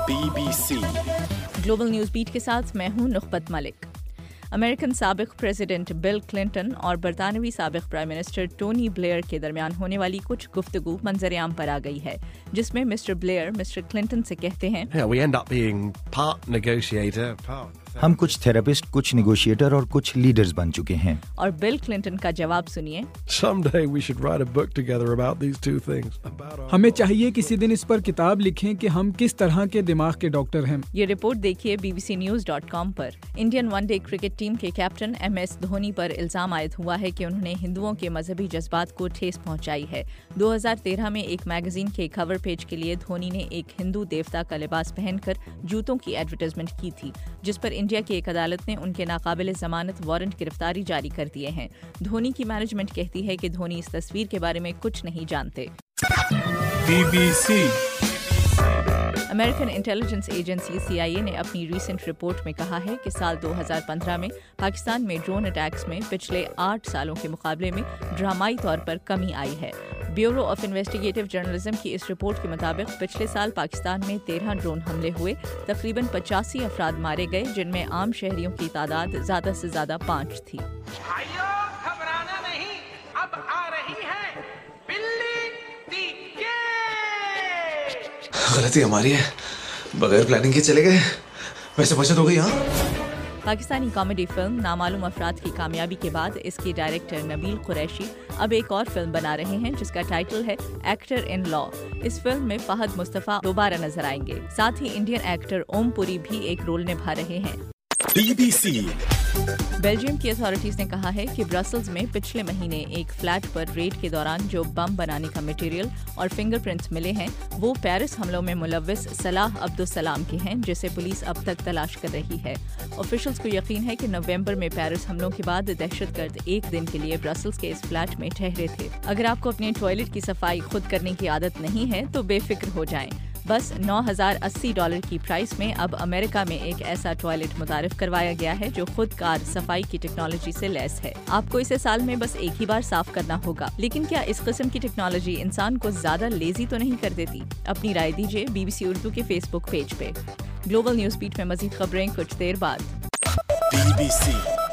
BBC global news beat के साथ मैं हूं नुखबत मलिक। अमेरिकन साबिक प्रेसिडेंट बिल क्लिंटन और बरतानवी साबिक प्राइम मिनिस्टर टोनी ब्लेयर के दरमियान होने वाली कुछ गुफ्तगू मंजर-ए-आम पर आ गई है, जिसमें मिस्टर ब्लेयर मिस्टर क्लिंटन से कहते हैं, we end up being part negotiator, part हम कुछ थेरेपिस्ट, कुछ निगोशिएटर और कुछ लीडर्स बन चुके हैं। और बिल क्लिंटन का जवाब सुनिए, Someday we should write a book together about these two things. हमें चाहिए किसी दिन इस पर किताब लिखें कि हम किस तरह के दिमाग के डॉक्टर हैं। ये रिपोर्ट देखिए bbcnews.com पर। इंडियन वनडे क्रिकेट टीम के कैप्टन MS धोनी पर इल्जाम आयद हुआ है कि उन्होंने हिंदुओं के मजहबी जज्बात को ठेस पहुंचाई है। 2013 में एक मैगजीन के कवर पेज के लिए धोनी ने एक हिंदू देवता का लिबास पहनकर जूतों की एडवर्टाइजमेंट की थी, जिस पर इंडिया की एक अदालत ने उनके नाकाबिले जमानत वारंट गिरफ्तारी जारी कर दिए हैं। धोनी की मैनेजमेंट कहती है कि धोनी इस तस्वीर के बारे में कुछ नहीं जानते। BBC American intelligence agency CIA ने अपनी रीसेंट रिपोर्ट में कहा है कि साल 2015 में पाकिस्तान में ड्रोन अटैक्स में पिछले 8 सालों के मुकाबले में ड्रामाई तौर पर कमी आई है। ब्यूरो ऑफ इन्वेस्टिगेटिव जर्नलिज्म की इस रिपोर्ट के मुताबिक पिछले साल पाकिस्तान में 13 ड्रोन हमले हुए, तकरीबन 85 अफराद मारे गए, जिनमें आम शहरियों की तादाद ज्यादा से ज्यादा 5 थी। घबराना नहीं, अब आ रही है बिल्ली टीके। गलती हमारी है, बगैर प्लानिंग के चले गए, वैसे बचत हो गई। हाँ, पाकिस्तानी कॉमेडी फिल्म नामालूम अफराद की कामयाबी के बाद इसके डायरेक्टर नबील कुरैशी अब एक और फिल्म बना रहे हैं, जिसका टाइटल है एक्टर इन लॉ। इस फिल्म में फहद मुस्तफा दोबारा नजर आएंगे। साथ ही इंडियन एक्टर ओम पुरी भी एक रोल निभा रहे हैं। BBC बेल्जियम की अथॉरिटीज ने कहा है कि ब्रसल्स में पिछले महीने एक फ्लैट पर रेड के दौरान जो बम बनाने का मटेरियल और फिंगरप्रिंट्स मिले हैं, वो पेरिस हमलों में मुलव्विस सलाह अब्दुल-सलाम के हैं, जिसे पुलिस अब तक तलाश कर रही है। ऑफिशियल्स को यकीन है कि नवंबर में पेरिस हमलों के बाद दहशतगर्द एक दिन के लिए ब्रसल्स के इस फ्लैट में ठहरे थे। अगर आपको अपने टॉयलेट की सफाई खुद करने की आदत नहीं है तो बेफिक्र हो जाएं। बस $9,080 की प्राइस में अब अमेरिका में एक ऐसा टॉयलेट मुतारिफ करवाया गया है जो खुद कार सफाई की टेक्नोलॉजी से लैस है। आपको इसे साल में बस एक ही बार साफ करना होगा। लेकिन क्या इस किस्म की टेक्नोलॉजी इंसान को ज्यादा लेजी तो नहीं कर देती? अपनी राय दीजिए BBC उर्दू के फेसबुक पेज पे। ग्लोबल न्यूज़ बीट में मजीद खबरें कुछ देर बाद। BBC